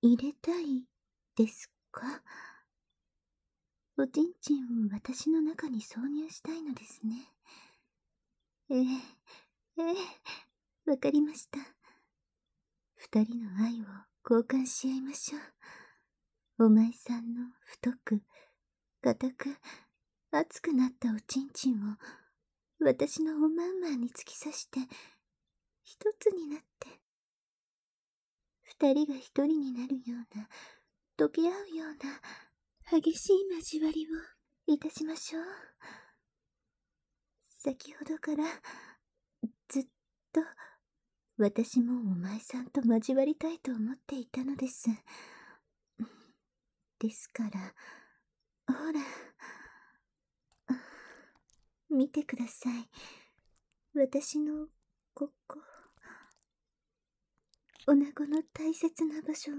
入れたいですか？おちんちんを私の中に挿入したいのですね。ええ、わかりました。二人の愛を交換し合いましょう。お前さんの太く、硬く、熱くなったおちんちんを私のおまんまんに突き刺して、一つになって、二人が一人になるような、溶け合うような、激しい交わりをいたしましょう。先ほどからずっと私もお前さんと交わりたいと思っていたのです。ですから、ほら、見てください。私のここ、女子の大切な場所を、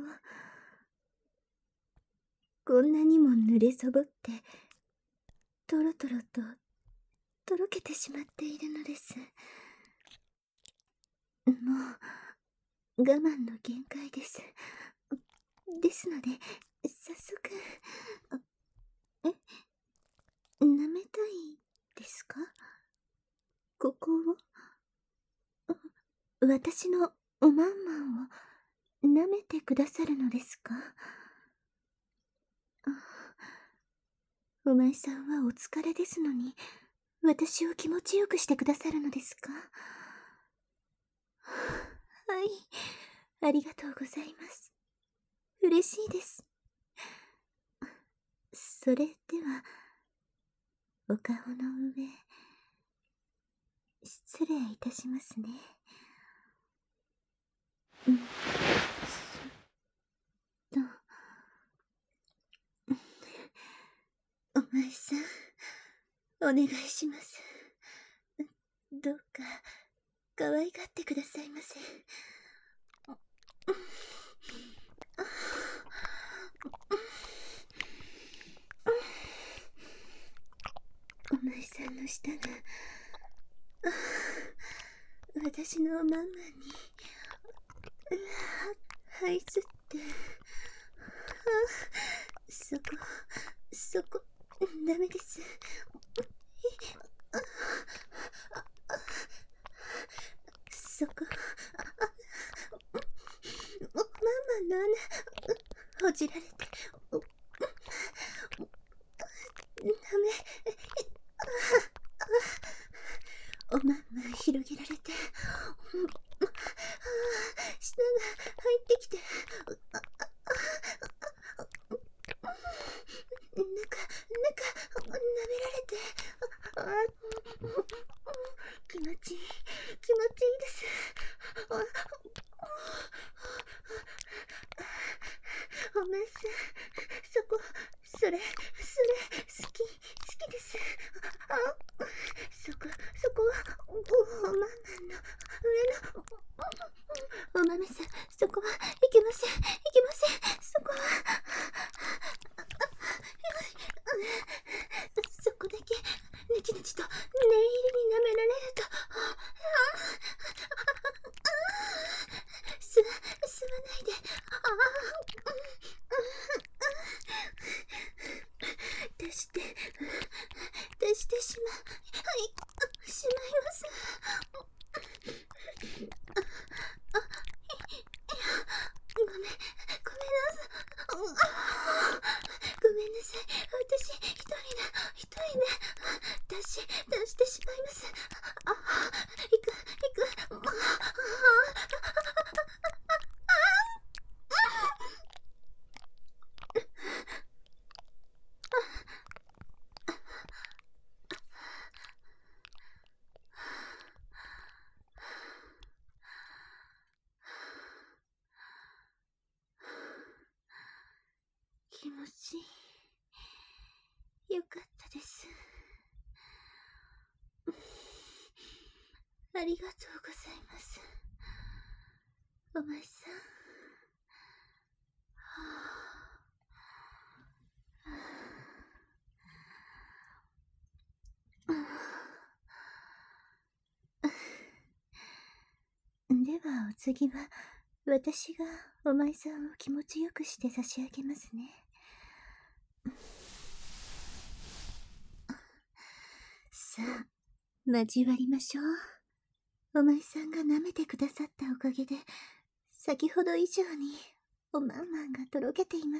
こんなにも濡れそぼって、とろとろと、とろけてしまっているのです。もう、我慢の限界です。ですので、早速、舐めたいですか？ここを、私のおまんまんを舐めてくださるのですか？お前さんはお疲れですのに、私を気持ちよくしてくださるのですか？はい、ありがとうございます。嬉しいです。それでは、お顔の上、失礼いたしますね。うん、そっと。お前さん、お願いします。どうか、可愛がってくださいませ。お前さんの舌が、私のおまんまに、這いずって、そこ、ダメです。そこ、おまんまの穴、ほじられて、ダメ、おまんま広げられて、舌が入ってきて、舐められて、気持ちいいです。お前さん、それ、好きです。そこは、おまんまんの上の、お豆さん、そこはいけません。そこは、そこだけ、ねちねちと念入りに舐められると、吸わないで、出してしまいます。ごめんなさい。ごめんなさい。私、一人で、出してしまいます。行く。気持ちよかったです。ありがとうございます。お前さん。ではお次は私がお前さんを気持ちよくして差し上げますね。さあ、交わりましょう。お前さんが舐めてくださったおかげで、先ほど以上におまんまんがとろけています。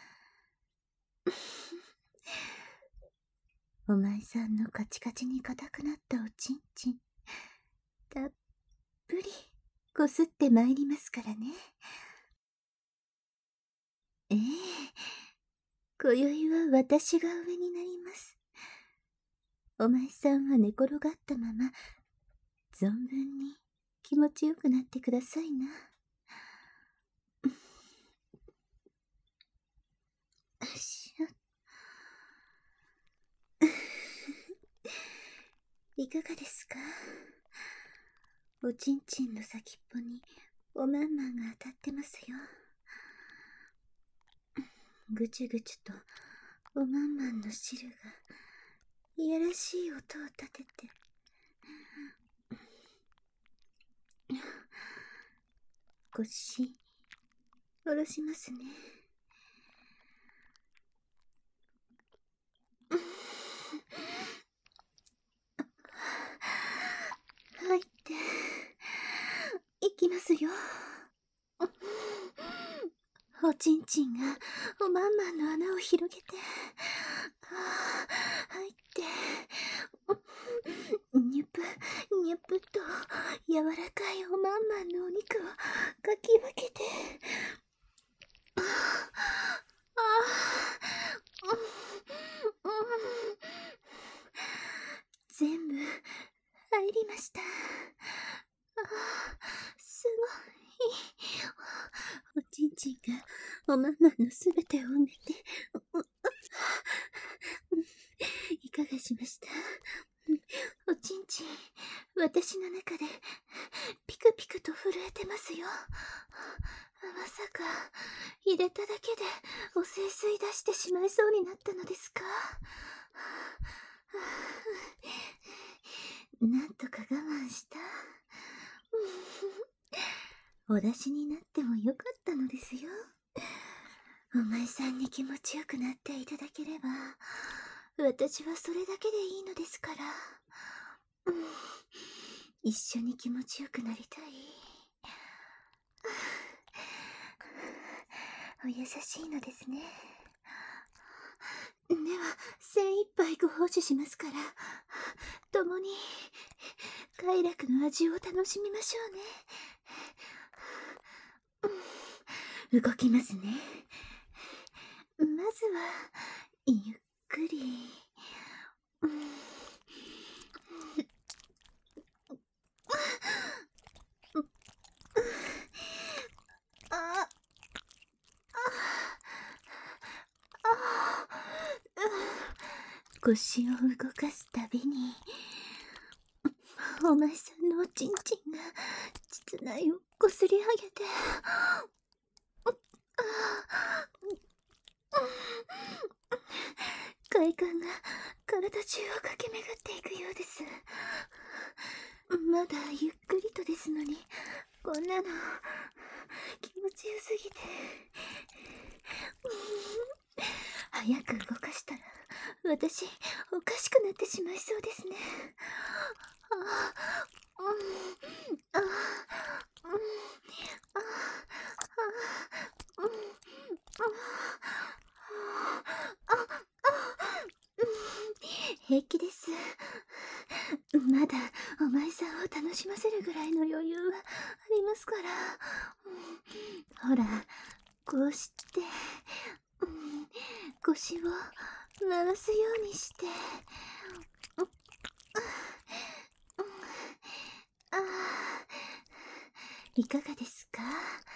お前さんのカチカチに硬くなったおちんちん、たっぷりこすってまいりますからね。ええ、今宵は私が上になります。お前さんは寝転がったまま、存分に気持ちよくなってくださいな。いかがですか？おちんちんの先っぽにおまんまんが当たってますよ。ぐちゅぐちゅとおまんまんの汁がいやらしい音を立てて、腰下ろしますね。入っていきますよ。おちんちんがおまんまんの穴を広げて、入ってにゅぷにゅぷと柔らかいおまんまんのお肉をかき分けて、全部入りました。すごい。おちんちんがおまんまんのすべてを埋めて、いかがしました？おちんちん、私の中でピクピクと震えてますよ。まさか入れただけでお清水出してしまいそうになったのですか？なんとか我慢した。お出しになってもよかったのですよ。お前さんに気持ちよくなっていただければ、私はそれだけでいいのですから。一緒に気持ちよくなりたい。お優しいのですね。では、精一杯ご奉仕しますから、共に快楽の味を楽しみましょうね。動きますね。まずは、ゆっくり。腰を動かすたびに、お前さんのおちんちんが膣内をこすり上げて、快感が体中を駆け巡っていくようです。まだゆっくりとですのに、こんなの気持ちよすぎて。早く動かしたら私おかしくなってしまいそうですね。平気です。まだお前さんを楽しませるぐらいの余裕はありますから。ほら、こうして、腰を回すようにして、いかがですか？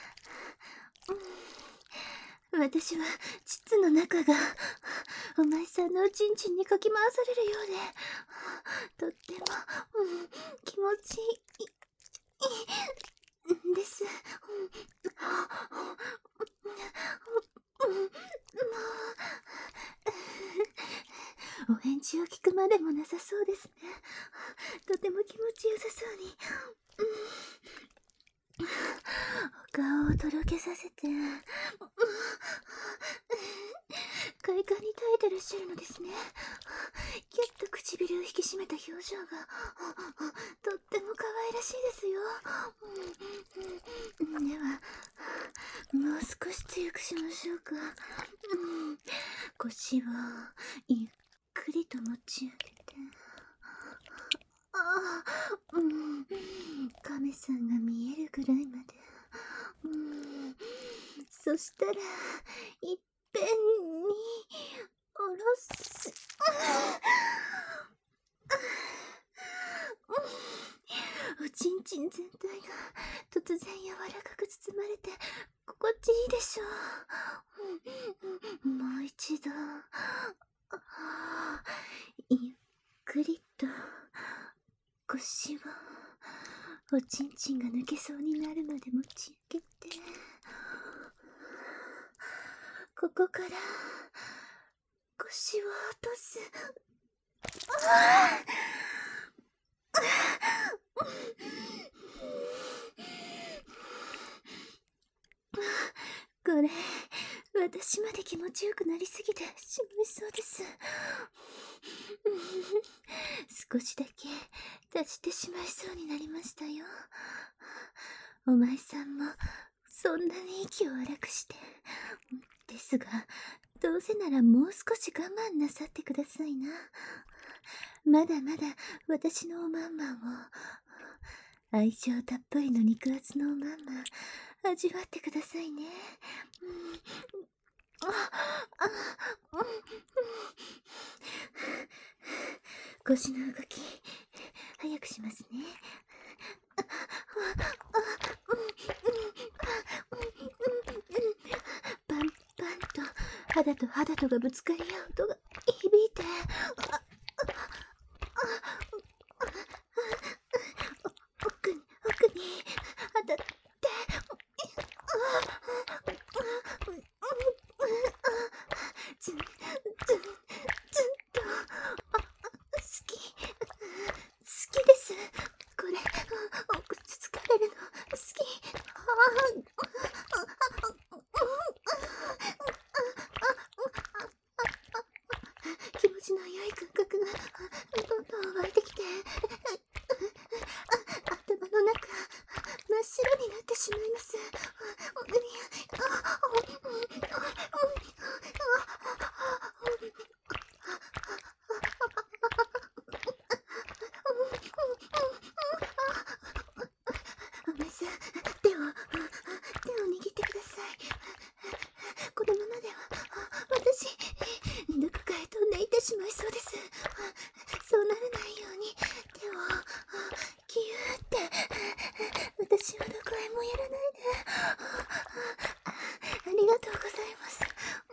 私は膣の中がお前さんのおちんちんにかき回されるようで、とっても、気持ちいいです。お返事を聞くまでもなさそうですね。とても気持ちよさそうに。お顔をとろけさせて、快感に耐えてらっしゃるのですね。キュッと唇を引き締めた表情が、とっても可愛らしいですよ。では、もう少し強くしましょうか。腰をゆっくりと持ち上げて。亀さんが見えるぐらいまで。そしたら、いっぺんに、下ろす。おちんちん全体が突然柔らかく包まれて心地いいでしょう。もう一度、ゆっくりと腰をおちんちんが抜けそうになるまで持ち上げて、ここから腰を落とす。これ、私まで気持ちよくなりすぎてしまいそうです。少しだけ足してしまいそうになりましたよ。お前さんもそんなに息を荒くして。ですが、どうせならもう少し我慢なさってくださいな。まだまだ私のおまんまを、愛情たっぷりの肉厚のおまんま、味わってくださいね。腰の動き、早くしますね。パンパンと肌と肌とがぶつかり合う音が響いて、奥に当たって、ずんと好きです。これ、つつかれるの好き。気持ちの良い感覚がどんどん湧いてきて、頭の中真っ白になってしまいます。お前さん、手を握ってください。このままでは私、どこかへ飛んでいってしまいそうです。そうならないように手をキューって、私はどこへもやらないで。ありがとうございます。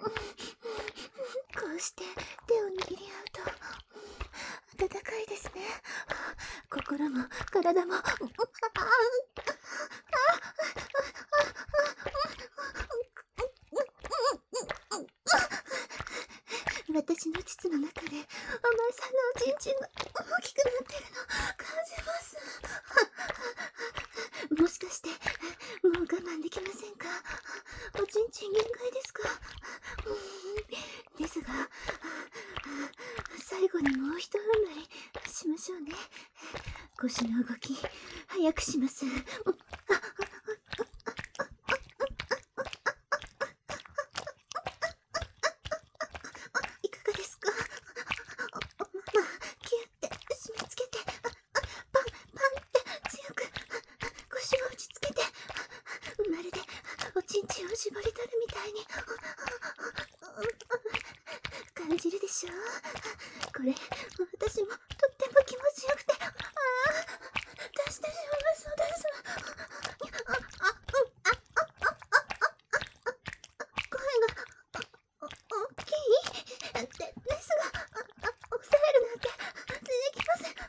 こうして手を握り合うと温かいですね。心も体も。私の膣の中でお前さんのおちんちんが大きくなってるの感じます。もしかしてもう我慢できませんか？おちんちん限界ですか？ですが、最後にもう一踏ん張りしましょうね。腰の動き早くします。いかがですか？キュッて締め付けて、パンパンって強く腰を打ちつけて、まるでおちんちんを絞り取るみたいに感じるでしょう？これ私もとっても気持ちよくて、出してしまいそうです。声が大きいですが、抑えるなんてできません。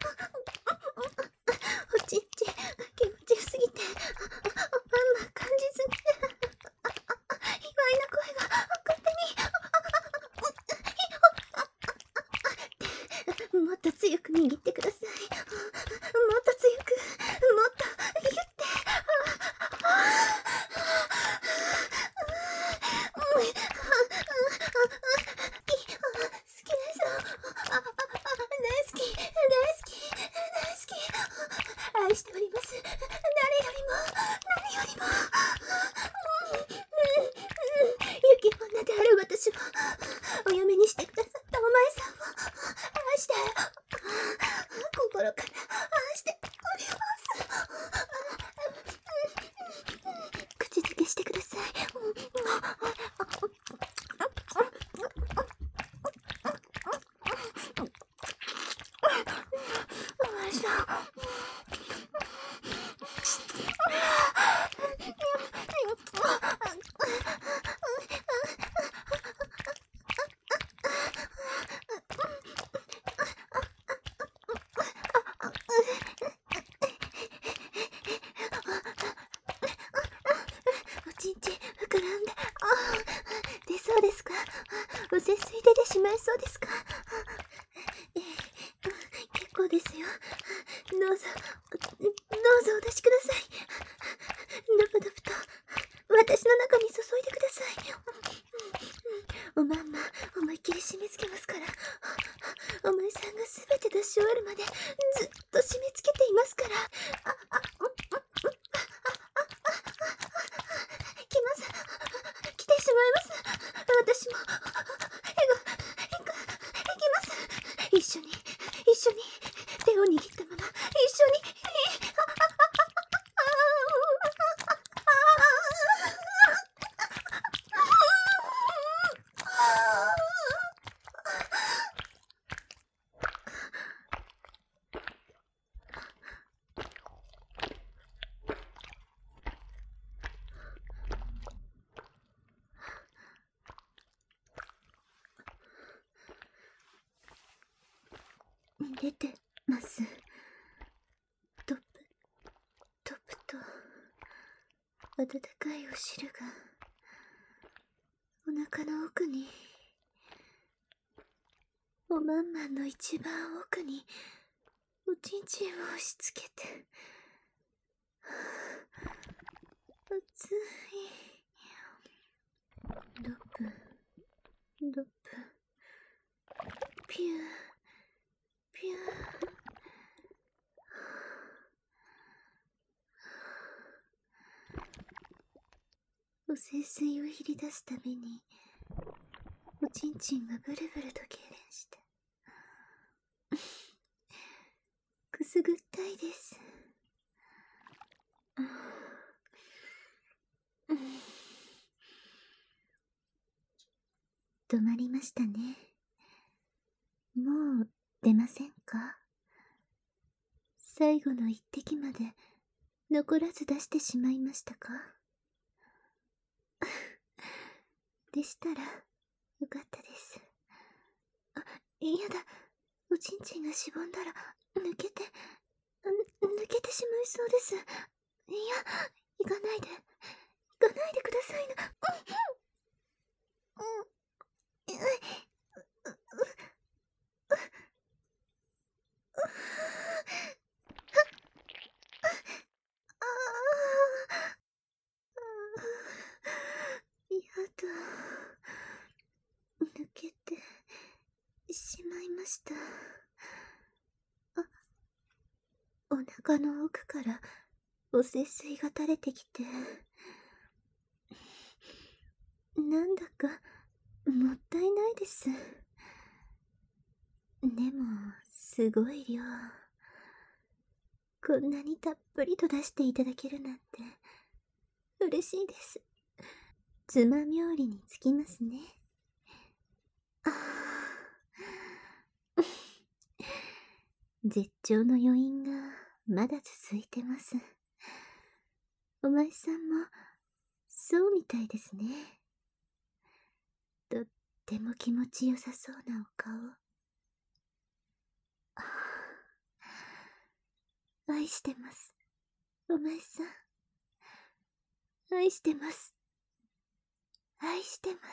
おちんちん気持ちよすぎて、まんま感じずに、卑猥な声が勝手にもっと強してください。お前さん。おちんちん膨らんで、出そうですか？お節水出てしまいそうですか？結構ですよ。どうぞお出しください。ドブドブと私の中に注いでください。おまんま思いっきり締め付けますから。お前さんがすべて出し終わるまでずっと締め付けていますから。来ます。来てしまいます。私も行きます。一緒に手を握ったまま一緒に。出てます。トップと温かいお汁がお腹の奥に、おまんまんの一番奥におちんちんを押し付けて、熱い。ドップピューピュー。お聖水を入り出すたびにおちんちんがブルブルと痙攣してくすぐったいです。止まりましたね。もう出ませんか？最後の一滴まで残らず出してしまいましたか？でしたらよかったです。やだ、おちんちんがしぼんだら抜けてしまいそうです。いや、行かないでくださいな。やだ、抜けてしまいました。お腹の奥からお節水が垂れてきて、なんだかもったいないです。でもすごい量、こんなにたっぷりと出していただけるなんて嬉しいです。つまみょうりにつきますね。絶頂の余韻がまだ続いてます。お前さんもそうみたいですね。とっても気持ちよさそうなお顔。愛してます、お前さん。愛してます。愛してます。